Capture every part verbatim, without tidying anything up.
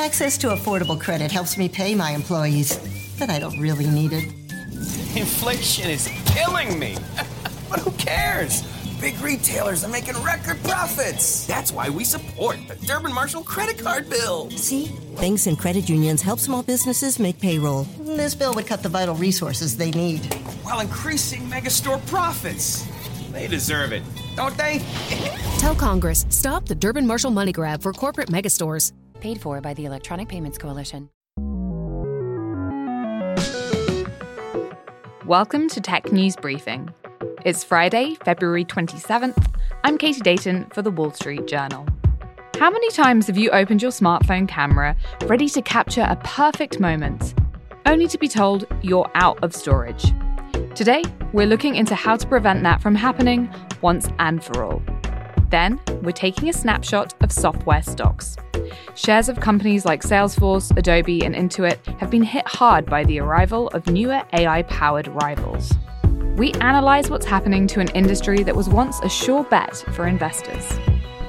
Access to affordable credit helps me pay my employees, but I don't really need it. Inflation is killing me. But who cares? Big retailers are making record profits. That's why we support the Durbin Marshall credit card bill. See? Banks and credit unions help small businesses make payroll. This bill would cut the vital resources they need, while increasing megastore profits. They deserve it, don't they? Tell Congress, stop the Durbin Marshall money grab for corporate megastores. Paid for by the Electronic Payments Coalition. Welcome to Tech News Briefing. It's Friday, February twenty-seventh. I'm Katie Dayton for The Wall Street Journal. How many times have you opened your smartphone camera ready to capture a perfect moment, only to be told you're out of storage? Today, we're looking into how to prevent that from happening once and for all. Then, we're taking a snapshot of software stocks. Shares of companies like Salesforce, Adobe, and Intuit have been hit hard by the arrival of newer A I-powered rivals. We analyze what's happening to an industry that was once a sure bet for investors.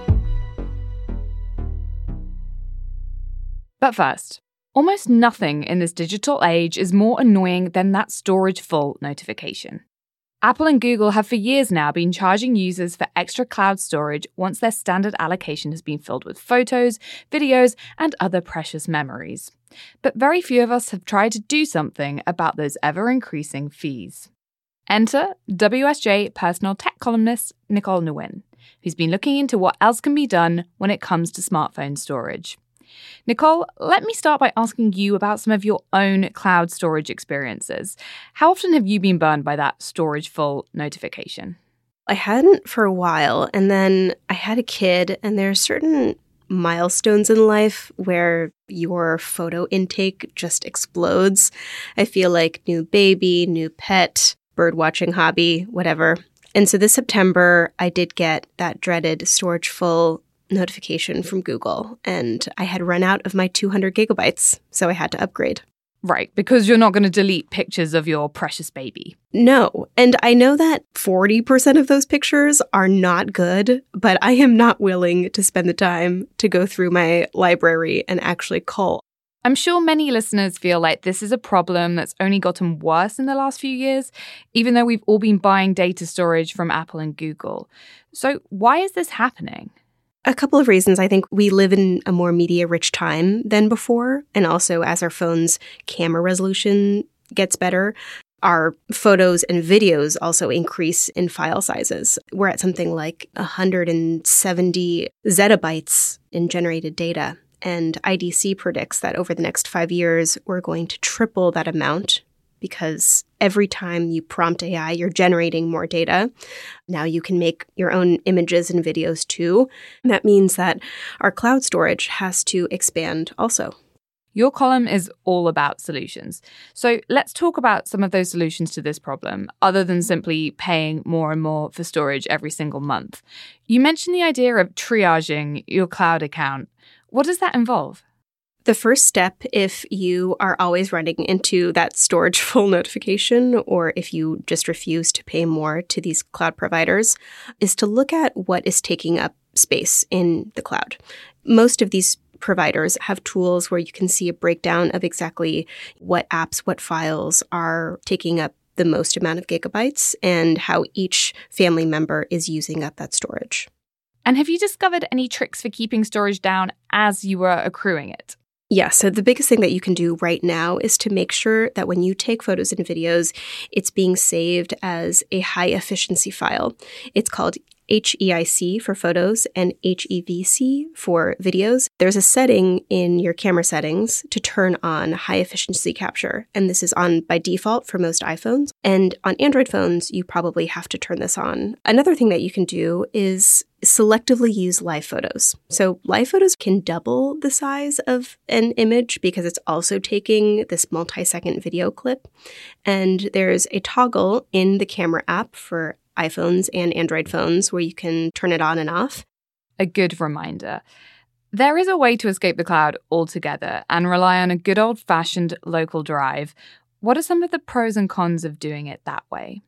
But first, almost nothing in this digital age is more annoying than that storage full notification. Apple and Google have for years now been charging users for extra cloud storage once their standard allocation has been filled with photos, videos, and other precious memories. But very few of us have tried to do something about those ever-increasing fees. Enter W S J personal tech columnist Nicole Nguyen, who's been looking into what else can be done when it comes to smartphone storage. Nicole, let me start by asking you about some of your own cloud storage experiences. How often have you been burned by that storage full notification? I hadn't for a while, and then I had a kid, and there are certain milestones in life where your photo intake just explodes. I feel like new baby, new pet, birdwatching hobby, whatever. And so this September, I did get that dreaded storage full notification from Google, and I had run out of my two hundred gigabytes, so I had to upgrade. Right, because you're not going to delete pictures of your precious baby. No, and I know that forty percent of those pictures are not good, but I am not willing to spend the time to go through my library and actually cull. I'm sure many listeners feel like this is a problem that's only gotten worse in the last few years, even though we've all been buying data storage from Apple and Google. So why is this happening? A couple of reasons. I think we live in a more media-rich time than before, and also as our phone's camera resolution gets better, our photos and videos also increase in file sizes. We're at something like one hundred seventy zettabytes in generated data. And I D C predicts that over the next five years, we're going to triple that amount because every time you prompt A I, you're generating more data. Now you can make your own images and videos too. And that means that our cloud storage has to expand also. Your column is all about solutions. So let's talk about some of those solutions to this problem, other than simply paying more and more for storage every single month. You mentioned the idea of triaging your cloud account. What does that involve? The first step, if you are always running into that storage full notification, or if you just refuse to pay more to these cloud providers, is to look at what is taking up space in the cloud. Most of these providers have tools where you can see a breakdown of exactly what apps, what files are taking up the most amount of gigabytes, and how each family member is using up that storage. And have you discovered any tricks for keeping storage down as you were accruing it? Yeah, so the biggest thing that you can do right now is to make sure that when you take photos and videos, it's being saved as a high efficiency file. It's called H E I C for photos and H E V C for videos. There's a setting in your camera settings to turn on high efficiency capture, and this is on by default for most iPhones. And on Android phones, you probably have to turn this on. Another thing that you can do is selectively use live photos. So live photos can double the size of an image because it's also taking this multi-second video clip. And there's a toggle in the camera app for iPhones and Android phones where you can turn it on and off. A good reminder. There is a way to escape the cloud altogether and rely on a good old-fashioned local drive. What are some of the pros and cons of doing it that way?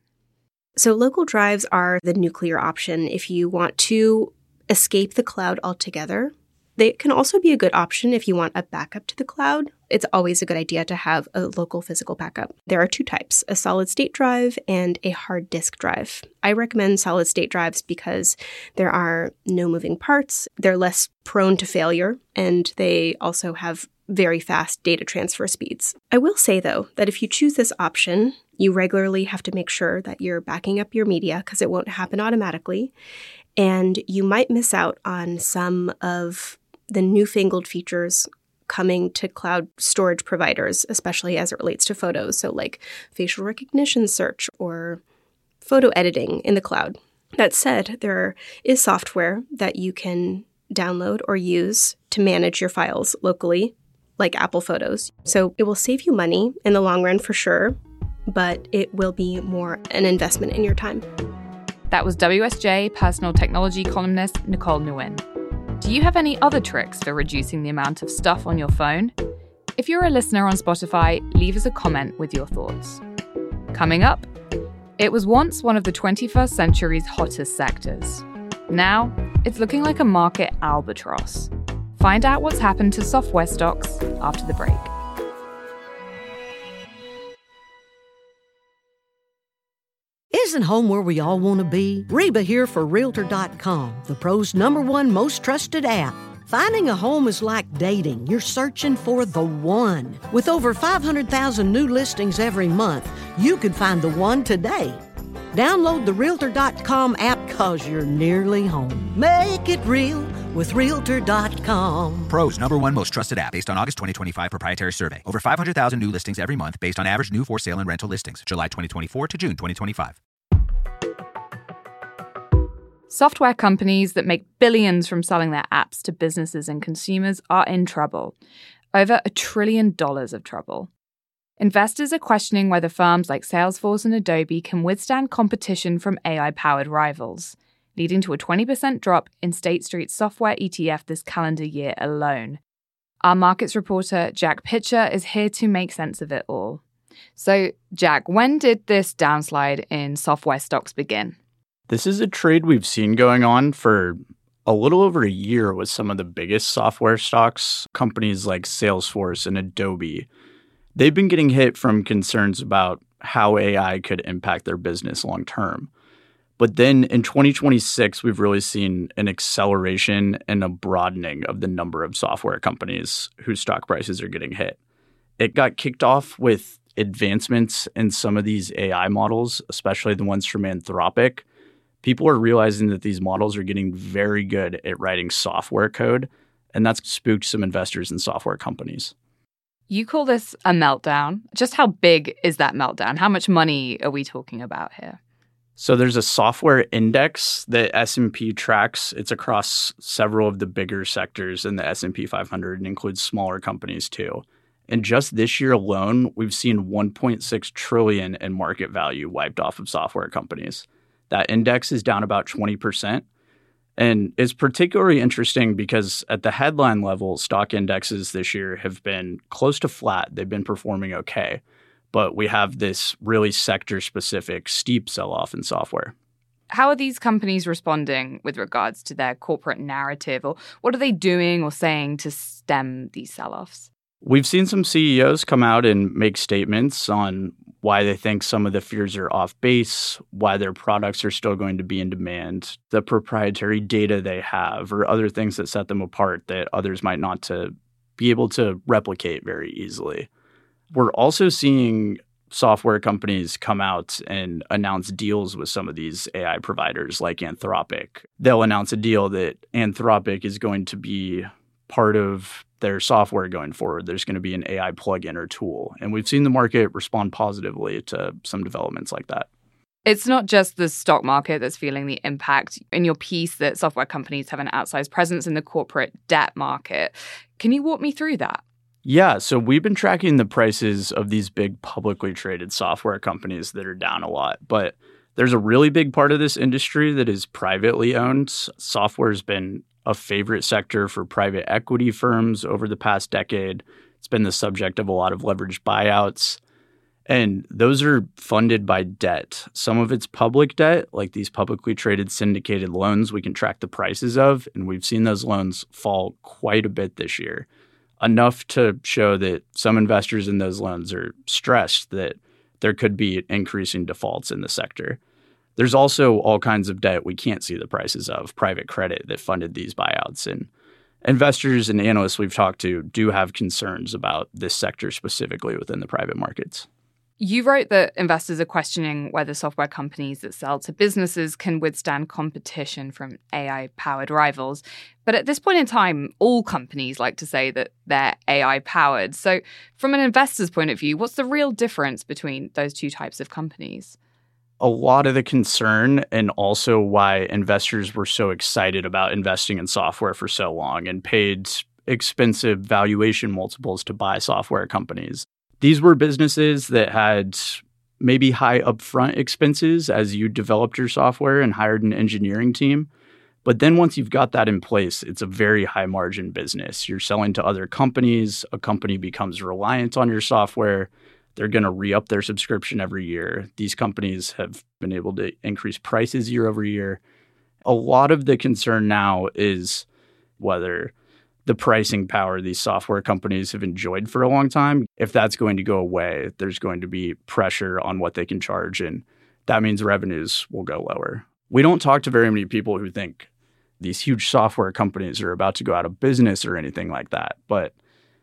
So local drives are the nuclear option if you want to escape the cloud altogether. They can also be a good option if you want a backup to the cloud. It's always a good idea to have a local physical backup. There are two types, a solid-state drive and a hard disk drive. I recommend solid-state drives because there are no moving parts, they're less prone to failure, and they also have very fast data transfer speeds. I will say, though, that if you choose this option, you regularly have to make sure that you're backing up your media because it won't happen automatically, and you might miss out on some of the newfangled features coming to cloud storage providers, especially as it relates to photos. So like facial recognition search or photo editing in the cloud. That said, there is software that you can download or use to manage your files locally, like Apple Photos. So it will save you money in the long run for sure, but it will be more an investment in your time. That was W S J personal technology columnist Nicole Nguyen. Do you have any other tricks for reducing the amount of stuff on your phone? If you're a listener on Spotify, leave us a comment with your thoughts. Coming up, it was once one of the twenty-first century's hottest sectors. Now, it's looking like a market albatross. Find out what's happened to software stocks after the break. Isn't home where we all want to be? Reba here for Realtor dot com, the pros' number one most trusted app. Finding a home is like dating. You're searching for the one. With over five hundred thousand new listings every month, you could find the one today. Download the Realtor dot com app because you're nearly home. Make it real with Realtor dot com. Pros number one most trusted app based on August twenty twenty-five proprietary survey. Over five hundred thousand new listings every month based on average new for sale and rental listings. July twenty twenty-four to June twenty twenty-five. Software companies that make billions from selling their apps to businesses and consumers are in trouble. Over a trillion dollars of trouble. Investors are questioning whether firms like Salesforce and Adobe can withstand competition from A I-powered rivals, leading to a twenty percent drop in State Street's software E T F this calendar year alone. Our markets reporter, Jack Pitcher, is here to make sense of it all. So, Jack, when did this downslide in software stocks begin? This is a trade we've seen going on for a little over a year with some of the biggest software stocks, companies like Salesforce and Adobe. They've been getting hit from concerns about how A I could impact their business long term. But then in twenty twenty-six, we've really seen an acceleration and a broadening of the number of software companies whose stock prices are getting hit. It got kicked off with advancements in some of these A I models, especially the ones from Anthropic. People are realizing that these models are getting very good at writing software code, and that's spooked some investors in software companies. You call this a meltdown. Just how big is that meltdown? How much money are we talking about here? So there's a software index that S and P tracks. It's across several of the bigger sectors in the S and P five hundred and includes smaller companies too. And just this year alone, we've seen one point six trillion dollars in market value wiped off of software companies. That index is down about twenty percent. And it's particularly interesting because at the headline level, stock indexes this year have been close to flat. They've been performing okay. But we have this really sector-specific steep sell-off in software. How are these companies responding with regards to their corporate narrative? Or what are they doing or saying to stem these sell-offs? We've seen some C E Os come out and make statements on why they think some of the fears are off base, why their products are still going to be in demand, the proprietary data they have, or other things that set them apart that others might not to be able to replicate very easily. We're also seeing software companies come out and announce deals with some of these A I providers like Anthropic. They'll announce a deal that Anthropic is going to be part of their software going forward. There's going to be an A I plugin or tool. And we've seen the market respond positively to some developments like that. It's not just the stock market that's feeling the impact. In your piece, that software companies have an outsized presence in the corporate debt market. Can you walk me through that? Yeah, so we've been tracking the prices of these big publicly traded software companies that are down a lot. But there's a really big part of this industry that is privately owned. Software's been a favorite sector for private equity firms over the past decade. It's been the subject of a lot of leveraged buyouts. And those are funded by debt. Some of it's public debt, like these publicly traded syndicated loans we can track the prices of. And we've seen those loans fall quite a bit this year, enough to show that some investors in those loans are stressed that there could be increasing defaults in the sector. There's also all kinds of debt we can't see the prices of, private credit that funded these buyouts. And investors and analysts we've talked to do have concerns about this sector specifically within the private markets. You wrote that investors are questioning whether software companies that sell to businesses can withstand competition from A I-powered rivals. But at this point in time, all companies like to say that they're A I-powered. So from an investor's point of view, what's the real difference between those two types of companies? A lot of the concern, and also why investors were so excited about investing in software for so long and paid expensive valuation multiples to buy software companies. These were businesses that had maybe high upfront expenses as you developed your software and hired an engineering team. But then once you've got that in place, it's a very high margin business. You're selling to other companies. A company becomes reliant on your software. They're going to re-up their subscription every year. These companies have been able to increase prices year over year. A lot of the concern now is whether the pricing power these software companies have enjoyed for a long time, if that's going to go away, there's going to be pressure on what they can charge, and that means revenues will go lower. We don't talk to very many people who think these huge software companies are about to go out of business or anything like that. But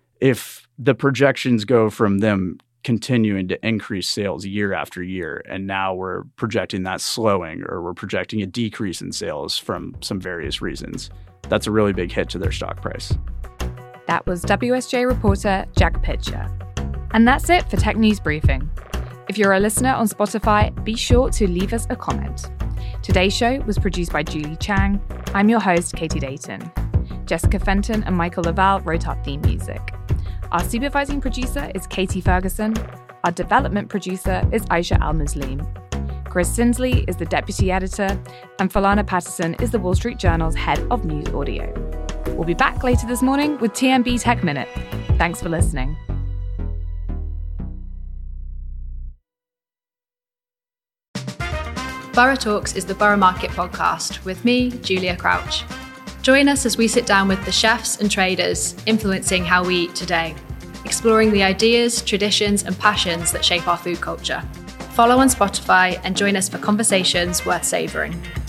if the projections go from them continuing to increase sales year after year, and now we're projecting that slowing, or we're projecting a decrease in sales from some various reasons, that's a really big hit to their stock price. That was W S J reporter Jack Pitcher. And that's it for Tech News Briefing. If you're a listener on Spotify, be sure to leave us a comment. Today's show was produced by Julie Chang. I'm your host, Katie Dayton. Jessica Fenton and Michael Laval wrote our theme music. Our supervising producer is Katie Ferguson. Our development producer is Aisha Al-Muslim. Chris Sinsley is the deputy editor, and Falana Patterson is the Wall Street Journal's head of news audio. We'll be back later this morning with T M B Tech Minute. Thanks for listening. Borough Talks is the Borough Market podcast with me, Julia Crouch. Join us as we sit down with the chefs and traders influencing how we eat today, exploring the ideas, traditions, and passions that shape our food culture. Follow on Spotify and join us for conversations worth savouring.